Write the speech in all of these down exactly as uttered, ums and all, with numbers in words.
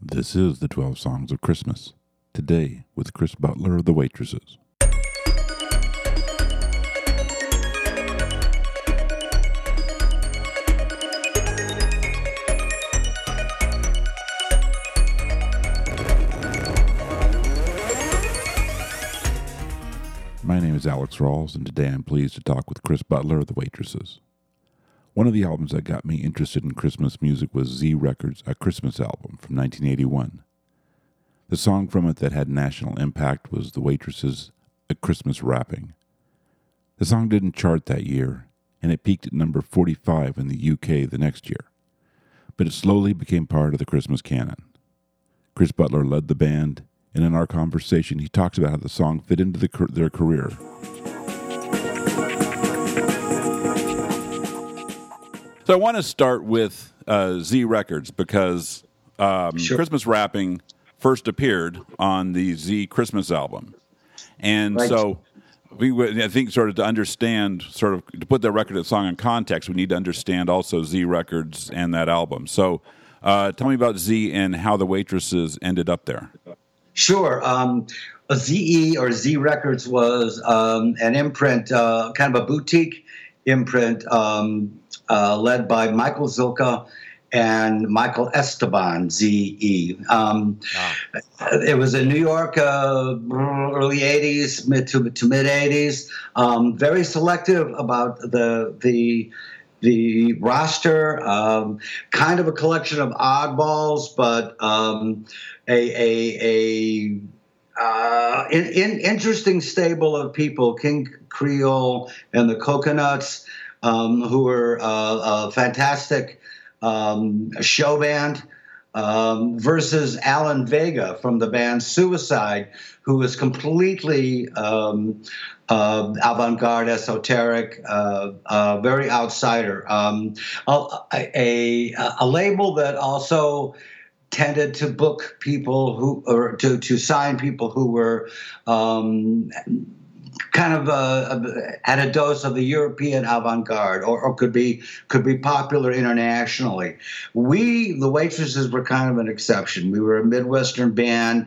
This is the twelve Songs of Christmas. Today with Chris Butler of The Waitresses. My name is Alex Rawls, and today I'm pleased to talk with Chris Butler of The Waitresses. One of the albums that got me interested in Christmas music was Z Records' A Christmas Album from nineteen eighty-one. The song from it that had national impact was The Waitresses' A Christmas Wrapping. The song didn't chart that year, and it peaked at number forty-five in the U K the next year, but it slowly became part of the Christmas canon. Chris Butler led the band, and in our conversation he talks about how the song fit into the, their career. So I want to start with uh, Z Records because um, Sure. Christmas Wrapping first appeared on the Z Christmas album. And Right. so we, would- I think sort of to understand, sort of to put that record of song in context, we need to understand also Z Records and that album. So uh, tell me about Z and how the Waitresses ended up there. Sure. Um, Z E or Z Records was um, an imprint, uh, kind of a boutique imprint um, uh, led by Michael Zilka and Michael Esteban, Z E. Um, Ah. It was in New York, uh, early eighties, mid to, to mid eighties. Um, very selective about the the the roster, um, kind of a collection of oddballs, but um, a a, a uh, in, in interesting stable of people, King Creole and the Coconuts, um, who were uh, a fantastic um, show band, um, versus Alan Vega from the band Suicide, who was completely um, uh, avant-garde, esoteric, uh, uh, very outsider. Um, a, a, a label that also tended to book people who, or to, to sign people who were um, kind of uh, had a dose of the European avant-garde, or, or could be could be popular internationally. We, the Waitresses, were kind of an exception. We were a Midwestern band,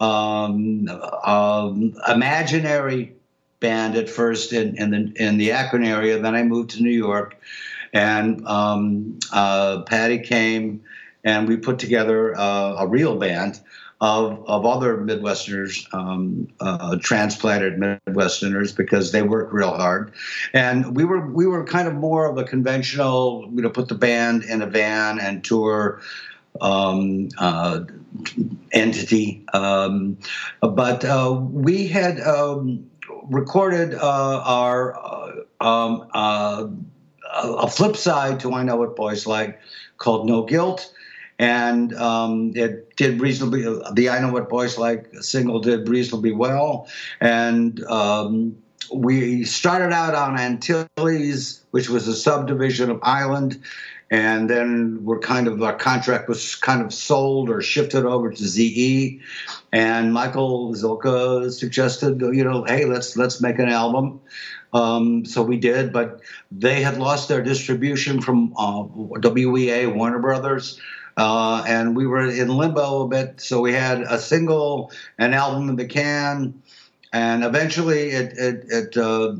um, um, imaginary band at first in, in the in the Akron area. Then I moved to New York, and um, uh, Patty came, and we put together uh, a real band of of other Midwesterners, um, uh, transplanted Midwesterners, because they worked real hard, and we were we were kind of more of a conventional, you know, put the band in a van and tour um, uh, entity. Um, but uh, we had um, recorded uh, our uh, um, uh, a flip side to I Know What Boys Like, called No Guilt. And um, it did reasonably, the I Know What Boys Like single did reasonably well. And um, we started out on Antilles, which was a subdivision of Island. And then we're kind of, our contract was kind of sold or shifted over to Z E. And Michael Zilka suggested, you know, hey, let's let's make an album. Um, so we did, but they had lost their distribution from uh, W E A, Warner Brothers. Uh, and we were in limbo a bit, so we had a single, an album in the can, and eventually it it, it uh,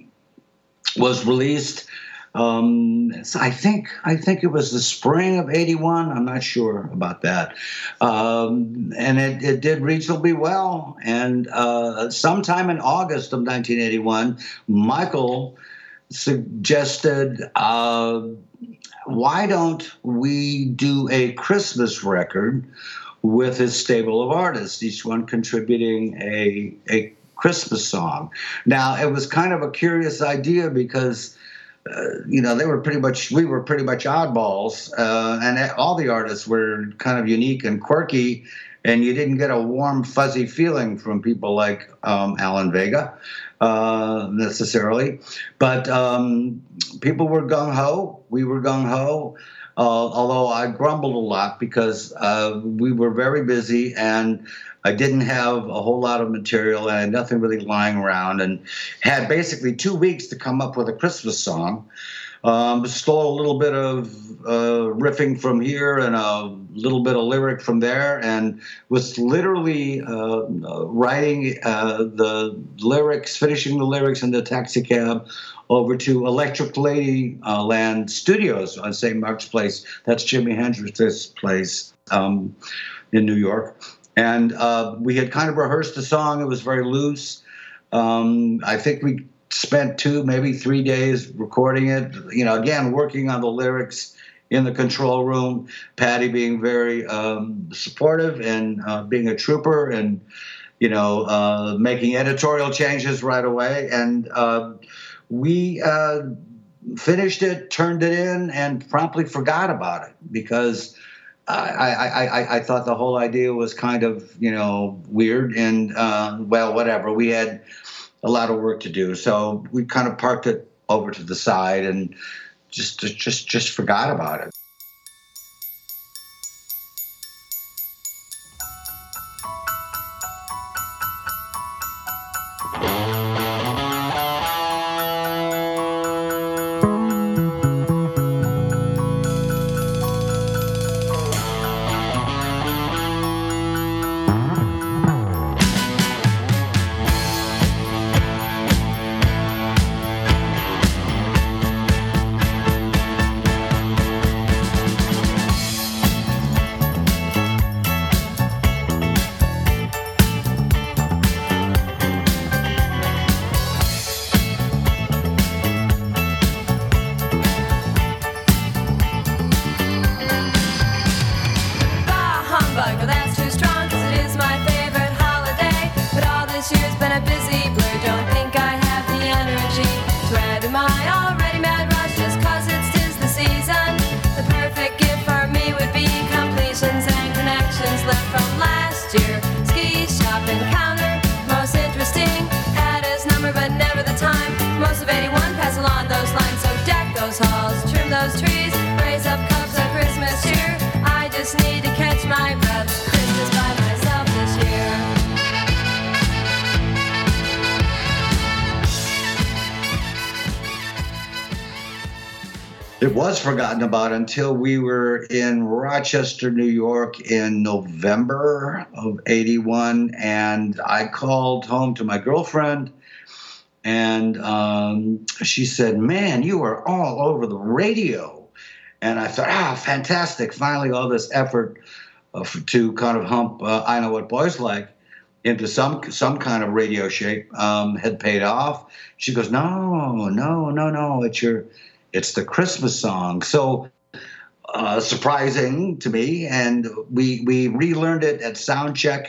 was released. Um, so I think I think it was the spring of eighty-one. I'm not sure about that, um, and it, it did reasonably well. And uh, sometime in August of nineteen eighty-one, Michael suggested, Uh, why don't we do a Christmas record with his stable of artists, each one contributing a a Christmas song? Now, it was kind of a curious idea because, uh, you know, they were pretty much, we were pretty much oddballs, uh, and all the artists were kind of unique and quirky, and you didn't get a warm, fuzzy feeling from people like um, Alan Vega uh, necessarily. But um, people were gung-ho. We were gung-ho, uh, although I grumbled a lot because uh, we were very busy, and I didn't have a whole lot of material, and I had nothing really lying around, and had basically two weeks to come up with a Christmas song. Um, stole a little bit of uh, riffing from here and a little bit of lyric from there, and was literally uh, uh, writing uh, the lyrics, finishing the lyrics in the taxi cab over to Electric Lady uh, Land Studios on Saint Mark's Place. That's Jimi Hendrix's place um, in New York. And uh, we had kind of rehearsed the song. It was very loose. Um, I think we spent two, maybe three days recording it. You know, again, working on the lyrics in the control room. Patty being very um, supportive and uh, being a trooper, and you know, uh, making editorial changes right away. And uh, we uh, finished it, turned it in, and promptly forgot about it because I, I, I, I thought the whole idea was kind of, you know, weird and, uh, well, whatever. We had a lot of work to do. So we kind of parked it over to the side and just just just forgot about it. It was forgotten about until we were in Rochester, New York in November of eighty-one, and I called home to my girlfriend, and um, she said, "Man, you are all over the radio." And I thought, ah, fantastic. Finally, all this effort uh, to kind of hump uh, I Know What Boys Like into some some kind of radio shape um, had paid off. She goes, no, no, no, no, it's your... It's the Christmas song. So uh, surprising to me. And we we relearned it at Soundcheck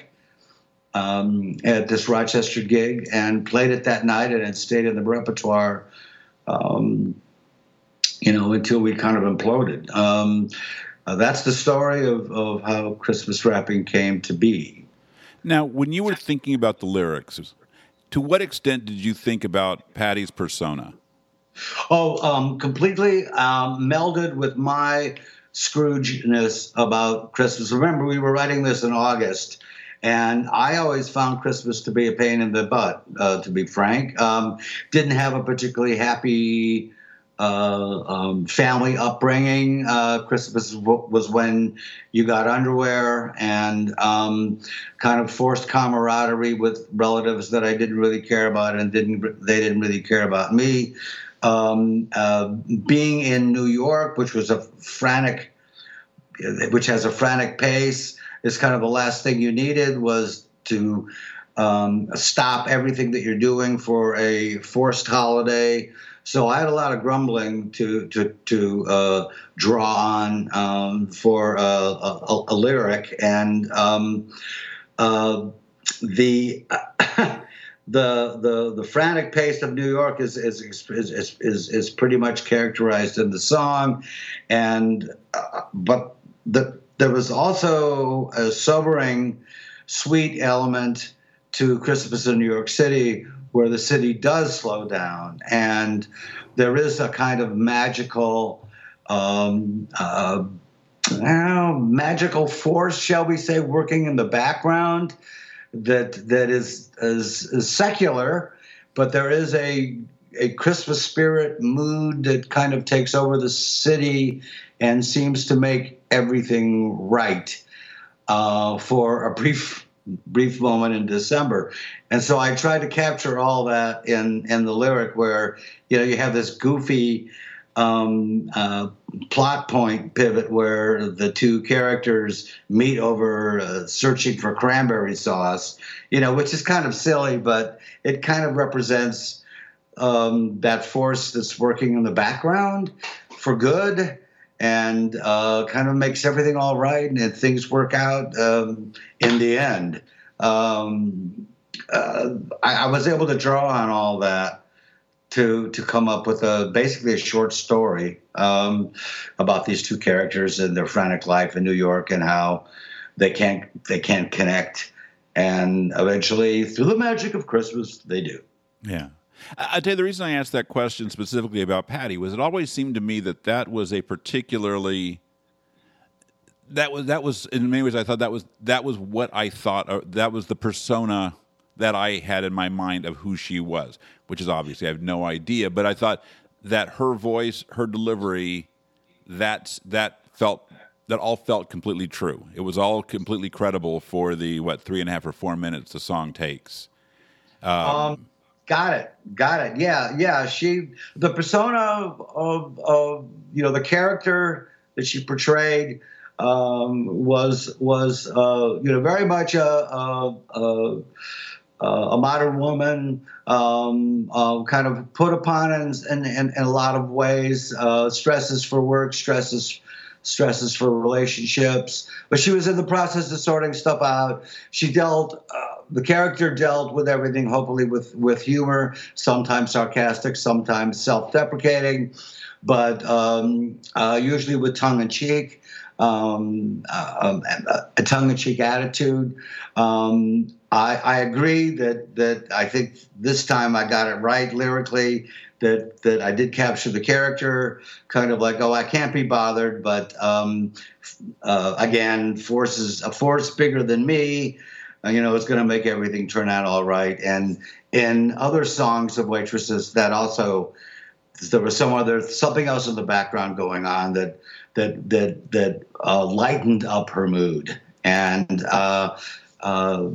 um, at this Rochester gig and played it that night, and it stayed in the repertoire, um, you know, until we kind of imploded. Um, uh, that's the story of, of how Christmas rapping came to be. Now, when you were thinking about the lyrics, to what extent did you think about Patty's persona? Oh, um, completely um, melded with my Scrooge-ness about Christmas. Remember, we were writing this in August, and I always found Christmas to be a pain in the butt, uh, to be frank. Um, didn't have a particularly happy uh, um, family upbringing. Uh, Christmas was when you got underwear and um, kind of forced camaraderie with relatives that I didn't really care about, and didn't they didn't really care about me. Um, uh, being in New York, which was a frantic, which has a frantic pace, is kind of the last thing you needed was to um, stop everything that you're doing for a forced holiday. So I had a lot of grumbling to to to uh, draw on um, for uh, a, a lyric, and um, uh, the. The, the the frantic pace of New York is is is is is pretty much characterized in the song, and uh, but the, there was also a sobering, sweet element to Christmas in New York City, where the city does slow down, and there is a kind of magical, um, uh, know, magical force, shall we say, working in the background. That that is, is is secular, but there is a a Christmas spirit mood that kind of takes over the city and seems to make everything right uh, for a brief brief moment in December. And so I tried to capture all that in, in the lyric where, you know, you have this goofy um, uh, plot point pivot where the two characters meet over uh, searching for cranberry sauce, you know, which is kind of silly, but it kind of represents um, that force that's working in the background for good and uh, kind of makes everything all right, and things work out um, in the end. Um, uh, I, I was able to draw on all that to to come up with a basically a short story um, about these two characters and their frantic life in New York and how they can't they can't connect, and eventually, through the magic of Christmas, they do. Yeah. I tell you, the reason I asked that question specifically about Patty was it always seemed to me that that was a particularly that was that was in many ways I thought that was that was what I thought or that was the persona that I had in my mind of who she was, which is obviously I have no idea, but I thought that her voice, her delivery, that's that felt that all felt completely true. It was all completely credible for the what three and a half or four minutes the song takes. Um, um Got it. Got it. Yeah. Yeah. She, the persona of, of, you know, the character that she portrayed um, was, was, uh, you know, very much a, a, a, a modern woman, um, uh, kind of put upon in, in, in, in a lot of ways, uh, stresses for work, stresses stresses for relationships, but she was in the process of sorting stuff out. She dealt, uh, the character dealt with everything, hopefully with, with humor, sometimes sarcastic, sometimes self-deprecating, but um, uh, usually with tongue-in-cheek, um, uh, a, a tongue-in-cheek attitude. Um, I, I agree that, that I think this time I got it right lyrically, that that I did capture the character, kind of like, oh, I can't be bothered, but um, uh, again, force is a force bigger than me, uh, you know, it's going to make everything turn out all right. And in other songs of Waitresses, that also there was some other something else in the background going on that that that that uh, lightened up her mood, and uh, uh,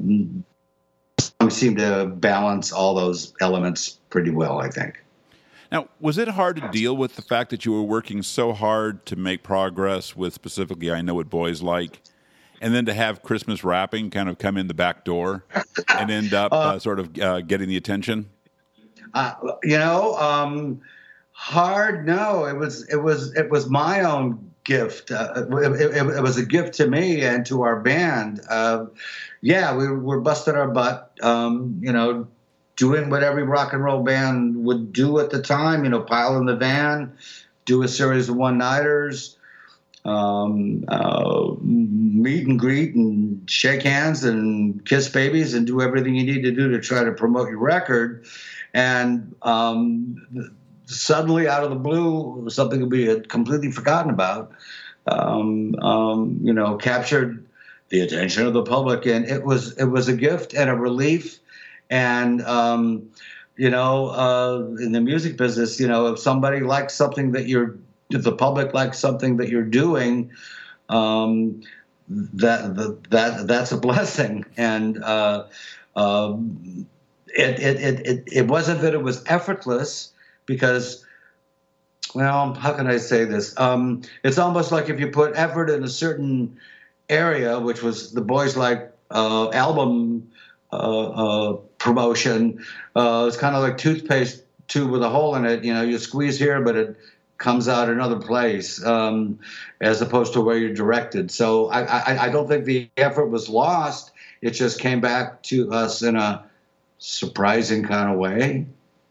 seemed to balance all those elements pretty well, I think. Now, was it hard to deal with the fact that you were working so hard to make progress with specifically I Know What Boys Like, and then to have Christmas wrapping kind of come in the back door and end up uh, uh, sort of uh, getting the attention? Uh, you know, um, hard? No, it was it was it was my own gift. Uh, it, it, it was a gift to me and to our band. Uh, yeah, we were busting our butt. Um, you know. Doing what every rock and roll band would do at the time, you know, pile in the van, do a series of one-nighters, um, uh, meet and greet and shake hands and kiss babies and do everything you need to do to try to promote your record. And um, suddenly, out of the blue, something we had completely forgotten about, um, um, you know, captured the attention of the public. And it was it was a gift and a relief. And, um, you know, uh, in the music business, you know, if somebody likes something that you're, if the public likes something that you're doing, um, that, that, that, that's a blessing. And uh, uh, it, it, it, it, it wasn't that it was effortless because, well, how can I say this? Um, it's almost like if you put effort in a certain area, which was the Boys Like uh, album uh, uh, promotion. Uh, it's kind of like toothpaste tube with a hole in it. You know, you squeeze here, but it comes out another place, um, as opposed to where you're directed. So I, I, I don't think the effort was lost. It just came back to us in a surprising kind of way.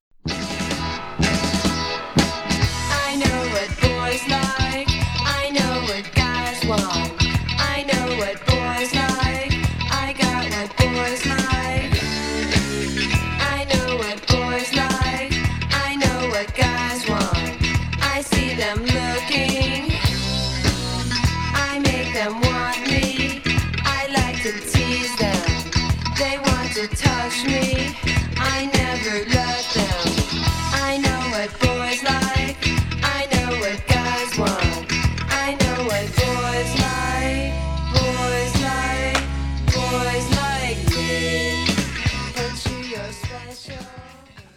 I know what boys like. I know what guys want. I know what boys like. I got what boys like. I know what boys like. I know what guys want. I see them looking. I make them want me. I like to tease them. They want to touch me. I never let them. I know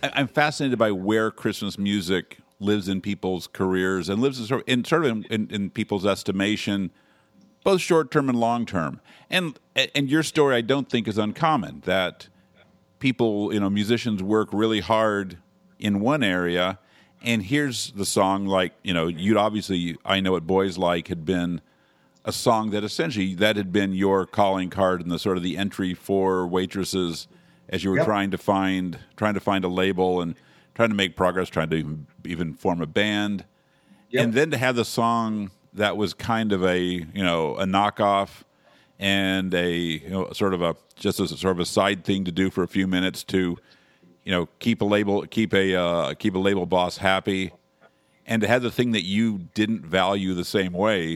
I- I'm fascinated by where Christmas music lives in people's careers and lives in sort of in, sort of in, in, in people's estimation, both short term and long term. And and your story, I don't think, is uncommon. That people, you know, musicians work really hard in one area, and here's the song. Like, you know, you'd obviously, I Know What Boys Like had been a song that essentially that had been your calling card and the sort of the entry for Waitresses as you were Yep. trying to find trying to find a label and trying to make progress, trying to even, even form a band. Yep. And then to have the song that was kind of a, you know, a knockoff and a, you know, sort of a, just as a sort of a side thing to do for a few minutes to, you know, keep a label, keep a, uh, keep a label boss happy, and to have the thing that you didn't value the same way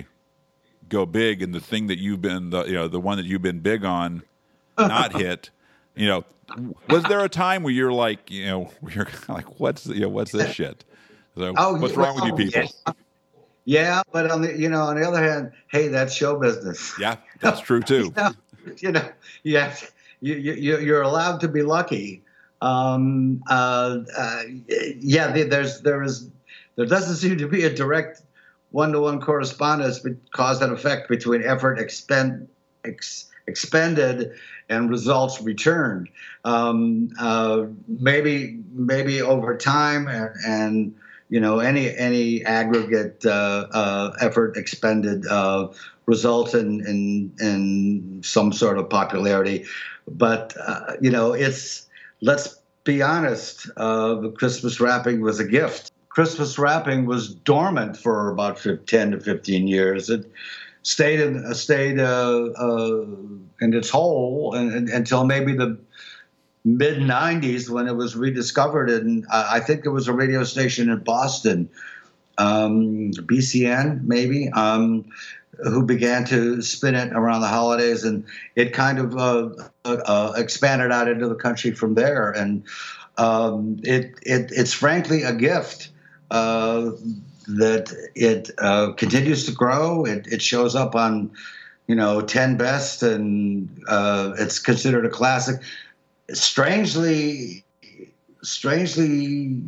go big, and the thing that you've been, the, you know, the one that you've been big on not hit, you know, was there a time where you're like, you know, where you're kind of like, what's, you know, what's this shit? So Oh, what's yeah, wrong with you oh, people? Yeah. Yeah, but on the you know on the other hand, hey, that's show business. Yeah, that's true too. you know, you know, you, have, you you you're allowed to be lucky. Um, uh, uh, yeah, there's there is there doesn't seem to be a direct one-to-one correspondence, cause and effect between effort expend ex, expended and results returned. Um, uh, maybe maybe over time and. and You know, any any aggregate uh, uh, effort expended uh, results in, in in some sort of popularity, but uh, you know, it's let's be honest. Uh, the Christmas wrapping was a gift. Christmas wrapping was dormant for about ten to fifteen years. It stayed in stayed uh, uh, in its hole and, and, until maybe the mid nineties when it was rediscovered, and uh, I think there was a radio station in Boston, um, B C N maybe, um, who began to spin it around the holidays, and it kind of uh, uh, expanded out into the country from there. And um, it, it it's frankly a gift uh, that it uh, continues to grow. It, it shows up on, you know, ten Best, and uh, it's considered a classic. Strangely, strangely,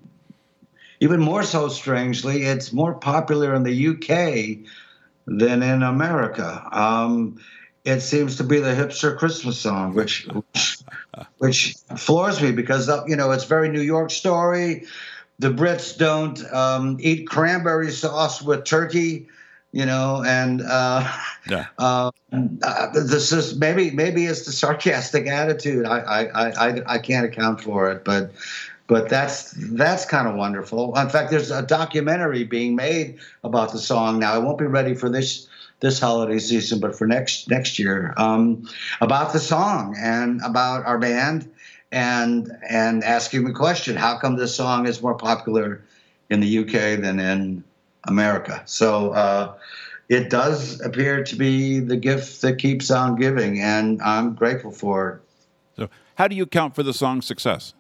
even more so strangely, it's more popular in the U K than in America. Um, it seems to be the hipster Christmas song, which which, which floors me because, you know, it's very New York story. The Brits don't um, eat cranberry sauce with turkey. You know, and uh, yeah. uh, uh, this is maybe maybe it's the sarcastic attitude. I I, I I can't account for it, but but that's that's kind of wonderful. In fact, there's a documentary being made about the song now. It won't be ready for this this holiday season, but for next next year, um, about the song and about our band, and and asking the question: how come this song is more popular in the U K than in America? So uh, it does appear to be the gift that keeps on giving, and I'm grateful for it. So, how do you account for the song's success?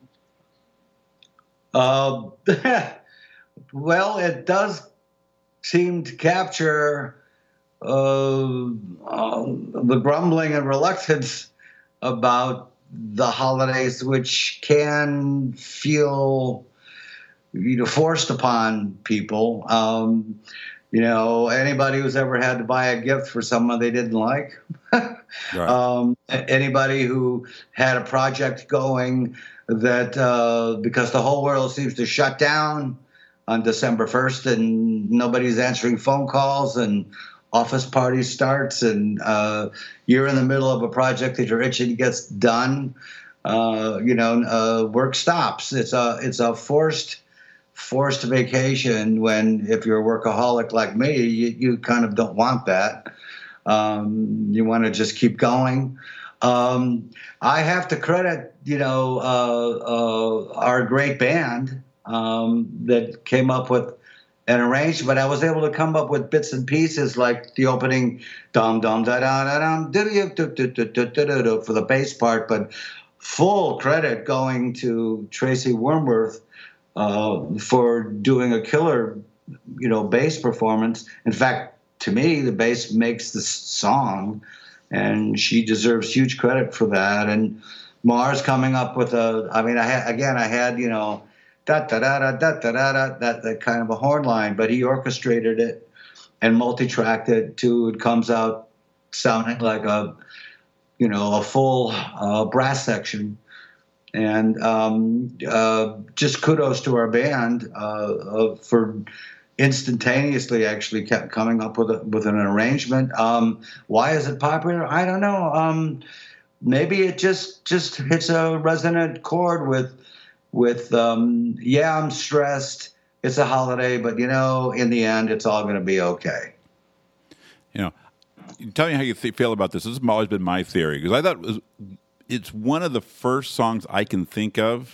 Uh, well, it does seem to capture uh, uh, the grumbling and reluctance about the holidays, which can feel, you know, forced upon people. Um, you know, anybody who's ever had to buy a gift for someone they didn't like, Right. um, anybody who had a project going that uh, because the whole world seems to shut down on December first and nobody's answering phone calls and office party starts and uh, you're in the middle of a project that you're itching to get done. Uh, you know, uh, work stops. It's a it's a forced forced vacation when, if you're a workaholic like me, you, you kind of don't want that. Um, you want to just keep going. Um, I have to credit, you know, uh, uh, our great band um, that came up with an arrangement. I was able to come up with bits and pieces like the opening dum dum da da da dum for the bass part, but full credit going to Tracy Wormworth uh, for doing a killer, you know, bass performance. In fact, to me, the bass makes the song, and she deserves huge credit for that. And Mars coming up with a. I mean, I had again. I had you know, da da da da da da da da that that kind of a horn line, but he orchestrated it and multi-tracked it to it comes out sounding like a, you know, a full uh, brass section. And um, uh, just kudos to our band uh, uh, for instantaneously actually kept coming up with a, with an arrangement. Um, why is it popular? I don't know. Um, maybe it just just hits a resonant chord with with um, yeah, I'm stressed. It's a holiday, but you know, in the end, it's all going to be okay. You know, tell me how you th- feel about this. This has always been my theory because I thought it was. It's one of the first songs I can think of,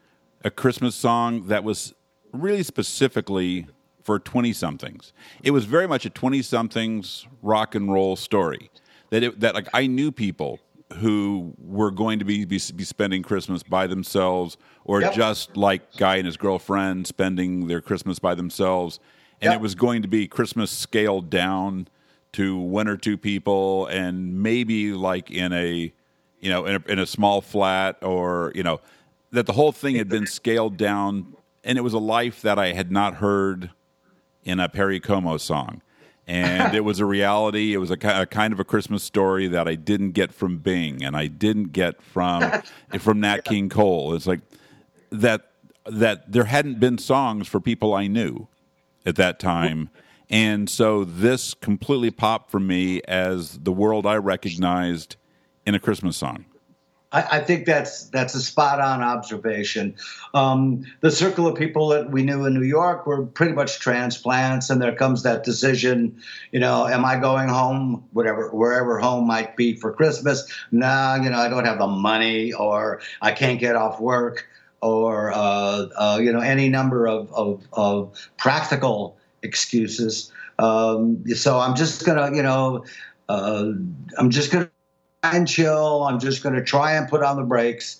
a Christmas song that was really specifically for twenty-somethings. It was very much a twenty-somethings rock and roll story. That it, that like I knew people who were going to be be, be spending Christmas by themselves, or yep. just like Guy and his girlfriend spending their Christmas by themselves, and yep. it was going to be Christmas scaled down to one or two people, and maybe like in a you know, in a, in a small flat, or, you know, that the whole thing had been scaled down, and it was a life that I had not heard in a Perry Como song. And it was a reality. It was a, a kind of a Christmas story that I didn't get from Bing, and I didn't get from from Nat King Cole. It's like that that there hadn't been songs for people I knew at that time. And so this completely popped for me as the world I recognized in a Christmas song. I, I think that's that's a spot on observation. Um, the circle of people that we knew in New York were pretty much transplants, and there comes that decision, you know, am I going home, whatever, wherever home might be for Christmas? Nah, you know, I don't have the money, or I can't get off work, or uh, uh, you know, any number of of, of practical excuses. Um, so I'm just gonna, you know, uh, I'm just gonna. and chill. I'm just going to try and put on the brakes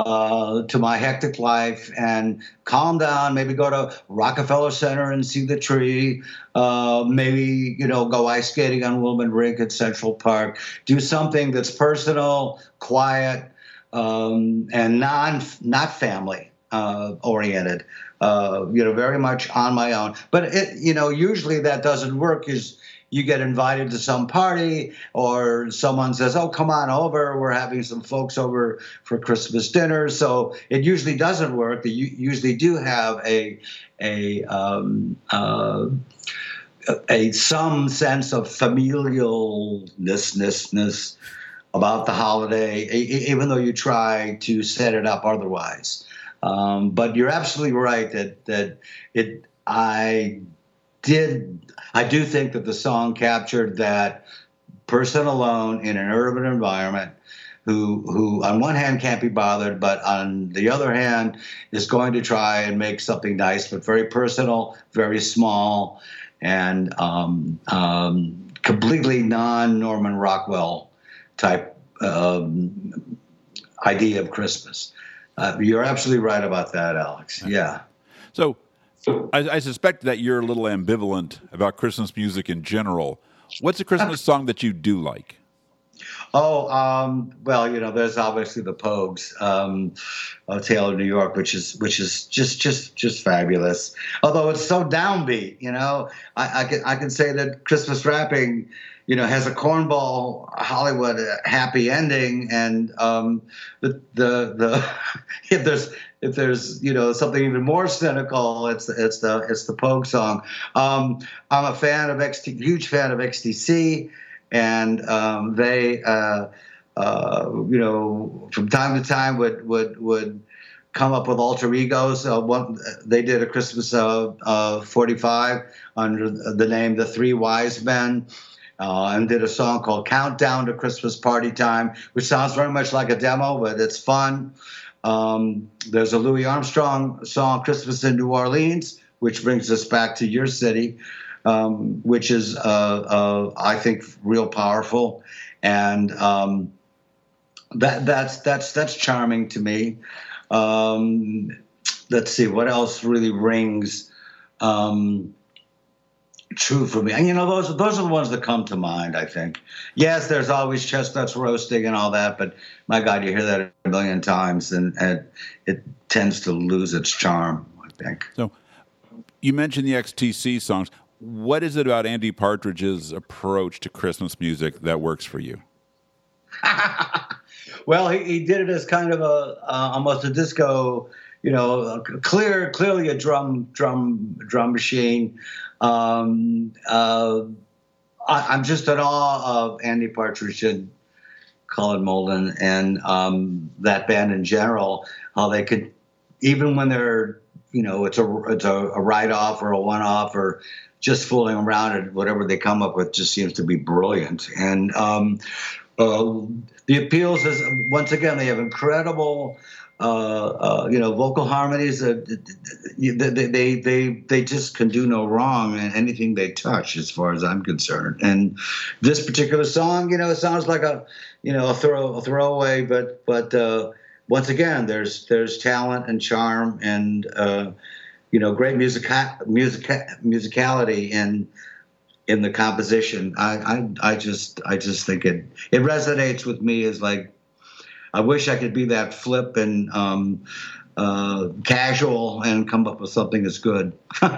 uh, to my hectic life and calm down. Maybe go to Rockefeller Center and see the tree. Uh, maybe, you know, go ice skating on Wilman Rink at Central Park. Do something that's personal, quiet, um, and non not family uh, oriented. Uh, you know, very much on my own. But it, you know, usually that doesn't work. Is you get invited to some party, or someone says, oh, come on over. We're having some folks over for Christmas dinner. So it usually doesn't work. You usually do have a a um, uh, a some sense of familialness about the holiday, even though you try to set it up otherwise. Um, but you're absolutely right that that it I did. I do think that the song captured that person alone in an urban environment who, who on one hand can't be bothered, but on the other hand is going to try and make something nice, but very personal, very small, and um, um, completely non-Norman Rockwell type um, idea of Christmas. Uh, you're absolutely right about that, Alex. Yeah. So, I, I suspect that you're a little ambivalent about Christmas music in general. What's a Christmas song that you do like? Oh, um, well, you know, there's obviously the Pogues, um, uh, Tale of New York, which is which is just just just fabulous. Although it's so downbeat, you know, I, I can I can say that Christmas Wrapping, you know, has a cornball Hollywood happy ending, and um, the the the if there's if there's you know something even more cynical, it's it's the it's the Pogue song. Um, I'm a fan of X T, huge fan of X T C, and um, they uh, uh, you know from time to time would would would come up with alter egos. Uh, one, they did a Christmas uh, uh, forty-five under the name The Three Wise Men. Uh, and did a song called Countdown to Christmas Party Time, which sounds very much like a demo, but it's fun. Um, there's a Louis Armstrong song, Christmas in New Orleans, which brings us back to your city, um, which is, uh, uh, I think, real powerful. And um, that that's that's that's charming to me. Um, let's see, what else really rings? Um, true for me. And you know, those those are the ones that come to mind, I think. Yes, there's always chestnuts roasting and all that, but my God, you hear that a million times, and, and it tends to lose its charm, I think. So you mentioned the X T C songs. What is it about Andy Partridge's approach to Christmas music that works for you? Well, he, he did it as kind of a uh, almost a disco, you know, a clear, clearly a drum, drum, drum machine. Um, uh, I, I'm just in awe of Andy Partridge and Colin Molden and um, that band in general. How they could, even when they're, you know, it's a it's a, a write-off or a one-off or just fooling around, and whatever they come up with just seems to be brilliant. And um, uh, the appeals is, once again, they have incredible. Uh, uh, you know, vocal harmonies. Uh, they, they they they just can do no wrong in anything they touch, as far as I'm concerned. And this particular song, you know, it sounds like a, you know, a throw a throwaway, but but uh, once again, there's there's talent and charm and uh, you know, great music music musicality in in the composition. I, I I just I just think it it resonates with me as like. I wish I could be that flip and um, uh, casual and come up with something that's good.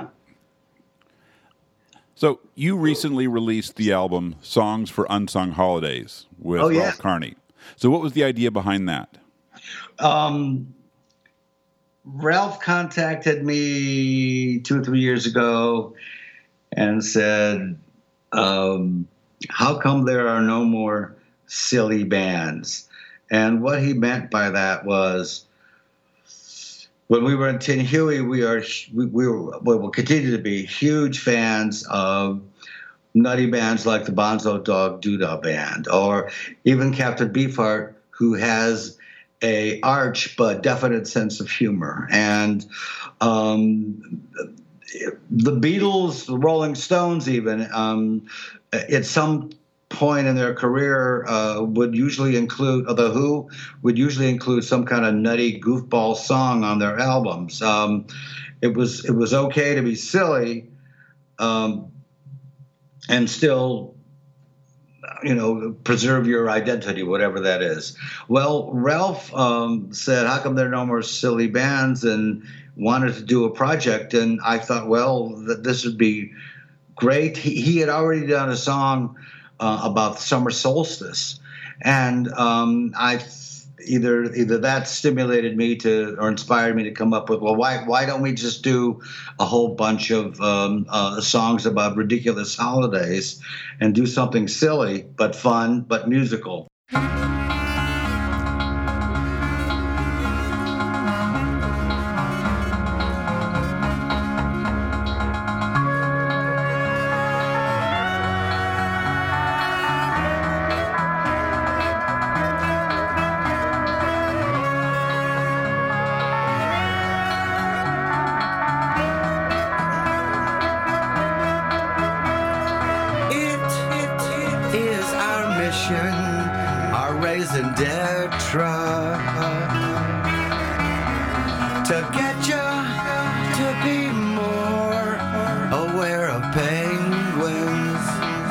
So you recently released the album Songs for Unsung Holidays with oh, yeah. Ralph Carney. So what was the idea behind that? Um, Ralph contacted me two or three years ago and said, um, how come there are no more silly bands? And what he meant by that was, when we were in Tin Huey, we are we, we were we will continue to be huge fans of nutty bands like the Bonzo Dog Doodah Band, or even Captain Beefheart, who has a arch but definite sense of humor. And um, the Beatles, the Rolling Stones, even um, at some point in their career uh, would usually include, or The Who would usually include some kind of nutty goofball song on their albums. Um, it was it was okay to be silly, um, and still, you know, preserve your identity, whatever that is. Well, Ralph um, said, "How come there are no more silly bands?" and wanted to do a project, and I thought, well, that this would be great. He, he had already done a song Uh, about the summer solstice, and um, I either either that stimulated me to or inspired me to come up with, well, why why don't we just do a whole bunch of um, uh, songs about ridiculous holidays and do something silly but fun but musical. Our raison d'etre to get you to be more aware of penguins.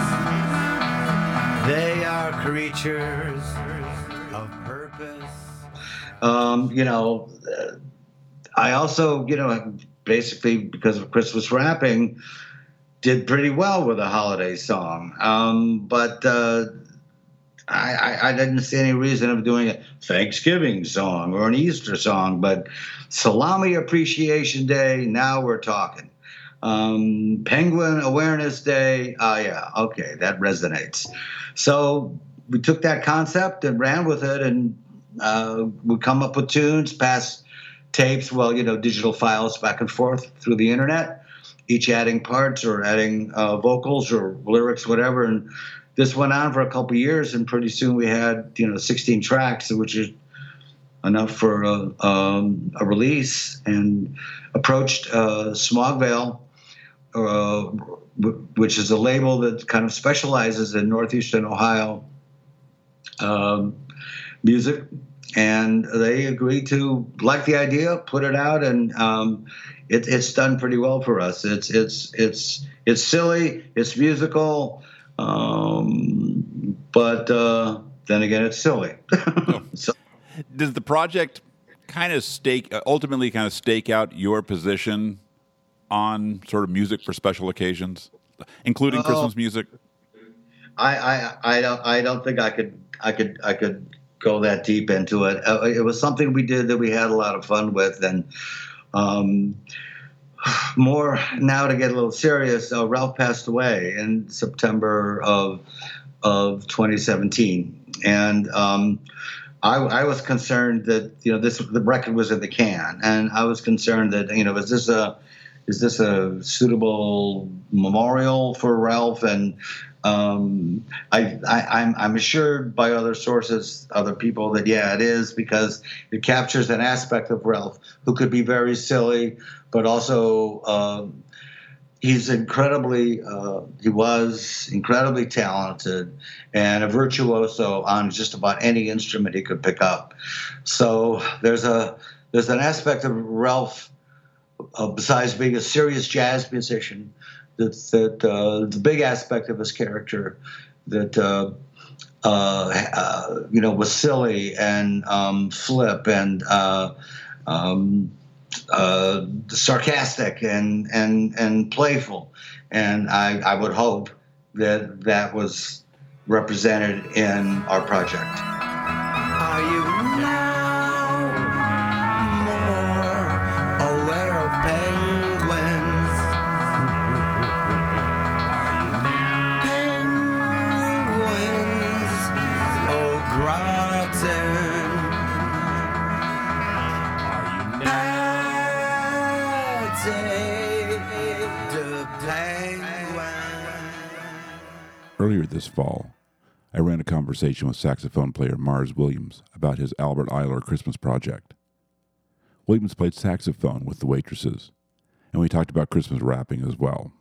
They are creatures of purpose. Um, you know, uh, I also, you know, basically because of Christmas wrapping, did pretty well with a holiday song. Um, but uh, I, I, I didn't see any reason of doing a Thanksgiving song or an Easter song. But Salami Appreciation Day, now we're talking. Um, Penguin Awareness Day, oh yeah, okay, that resonates. So we took that concept and ran with it, and uh, would come up with tunes, pass tapes, well, you know, digital files back and forth through the internet, each adding parts or adding uh, vocals or lyrics, whatever. And this went on for a couple of years, and pretty soon we had, you know, sixteen tracks, which is enough for a, um, a release, and approached uh, Smogvale, uh, w- which is a label that kind of specializes in Northeastern Ohio um, music, and they agreed to like the idea, put it out, and um, it, it's done pretty well for us. It's it's it's it's silly, it's musical, um, but uh, then again, it's silly. So, Does the project kind of stake, uh, ultimately kind of stake out your position on sort of music for special occasions, including Oh. Christmas music? I, I I don't I don't think I could I could I could go that deep into it. Uh, it was something we did that we had a lot of fun with, and um, more now to get a little serious. Uh, Ralph passed away in September of of twenty seventeen, and um, I, I was concerned that you know this the record was in the can, and I was concerned that you know is this a is this a suitable memorial for Ralph? And um, I, I I'm I'm assured by other sources, other people, that yeah, it is, because it captures an aspect of Ralph who could be very silly, but also um, he's incredibly uh, he was incredibly talented and a virtuoso on just about any instrument he could pick up. So there's a there's an aspect of Ralph, uh, besides being a serious jazz musician, that that uh, the big aspect of his character that uh, uh, uh, you know was silly and um, flip and uh, um, uh, sarcastic and and and playful, and I, I would hope that that was represented in our project. Are you now more aware of penguins? Penguins, oh gratin. The penguin. Earlier this fall, I ran a conversation with saxophone player Mars Williams about his Albert Ayler Christmas project. Williams played saxophone with the Waitresses, and we talked about Christmas rapping as well.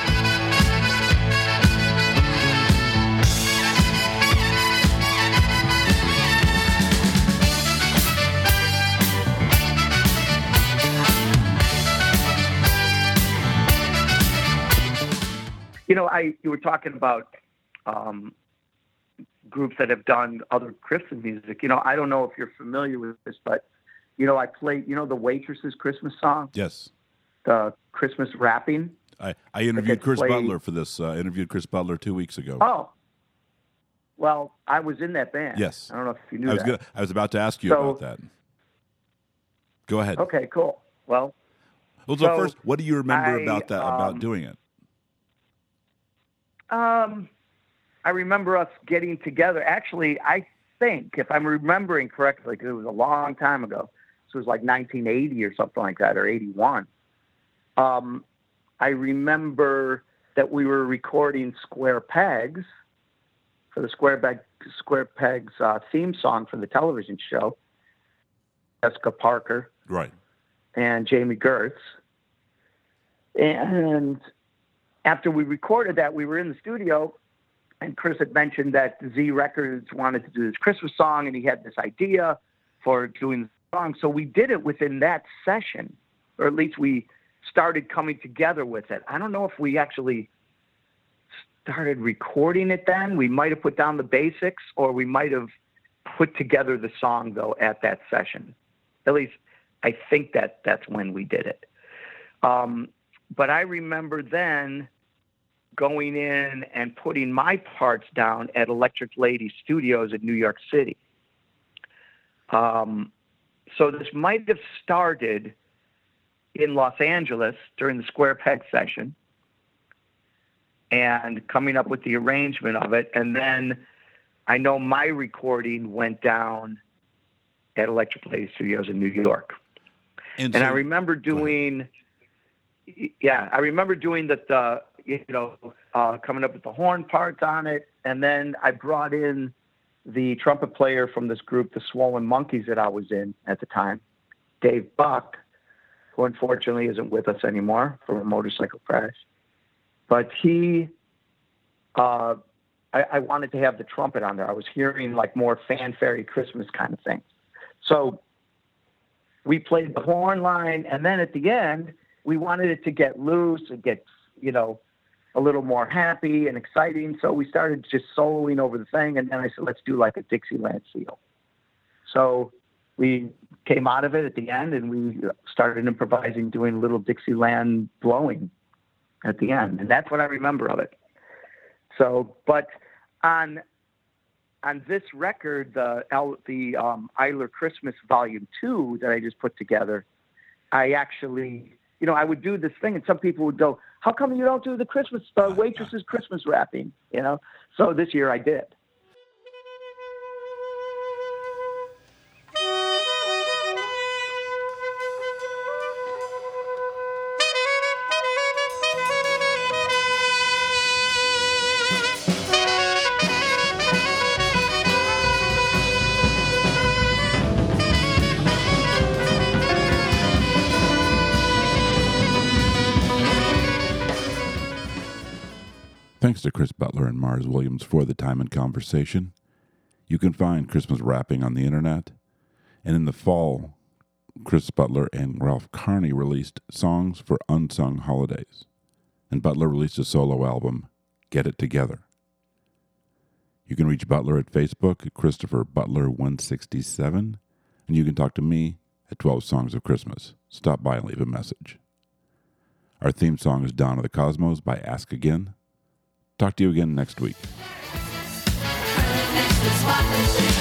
You know, I you were talking about um, groups that have done other Christmas music. You know, I don't know if you're familiar with this, but you know, I played. You know, the Waitresses Christmas song, Yes. the Christmas rapping. I, I interviewed gets Chris played- Butler for this. Uh, interviewed Chris Butler two weeks ago. Oh, well, I was in that band. Yes. I don't know if you knew I was that. gonna, I was about to ask you So- about that. Go ahead. Okay, cool. Well, Well, so so first, what do you remember I, about that? about um, doing it? Um, I remember us getting together. Actually, I think, if I'm remembering correctly, because it was a long time ago, so it was like nineteen eighty or something like that, or eighty-one. Um, I remember that we were recording Square Pegs for the Square, Peg, Square Pegs uh, theme song for the television show. Jessica Parker Right. and Jamie Gertz. And after we recorded that, we were in the studio, and Chris had mentioned that Z Records wanted to do this Christmas song, and he had this idea for doing the song. So we did it within that session, or at least we started coming together with it. I don't know if we actually started recording it then. We might have put down the basics, or we might have put together the song, though, at that session. At least I think that that's when we did it. Um, but I remember then going in and putting my parts down at Electric Lady Studios in New York City. Um, so this might have started in Los Angeles during the Square Peg session and coming up with the arrangement of it. And then I know my recording went down at Electric Lady Studios in New York. And so- I remember doing, yeah, I remember doing that, uh, you know, uh, coming up with the horn parts on it. And then I brought in the trumpet player from this group, the Swollen Monkeys, that I was in at the time, Dave Buck, who unfortunately isn't with us anymore from a motorcycle crash. But he, uh, I, I wanted to have the trumpet on there. I was hearing like more fanfare Christmas kind of thing. So we played the horn line, and then at the end, we wanted it to get loose and get, you know, a little more happy and exciting. So we started just soloing over the thing, and then I said, let's do like a Dixieland feel. So we came out of it at the end, and we started improvising, doing a little Dixieland blowing at the end, and that's what I remember of it. So, but on on this record, the L, the um, Eiler Christmas Volume Two that I just put together, I actually, you know, I would do this thing, and some people would go, "How come you don't do the Christmas uh, Waitress's Christmas wrapping?" You know, so this year I did. Thanks to Chris Butler and Mars Williams for the time and conversation. You can find Christmas Wrapping on the internet. And in the fall, Chris Butler and Ralph Carney released Songs for Unsung Holidays. And Butler released a solo album, Get It Together. You can reach Butler at Facebook at Christopher Butler one sixty-seven. And you can talk to me at twelve Songs of Christmas. Stop by and leave a message. Our theme song is Dawn of the Cosmos by Ask Again. Talk to you again next week. Next to spot the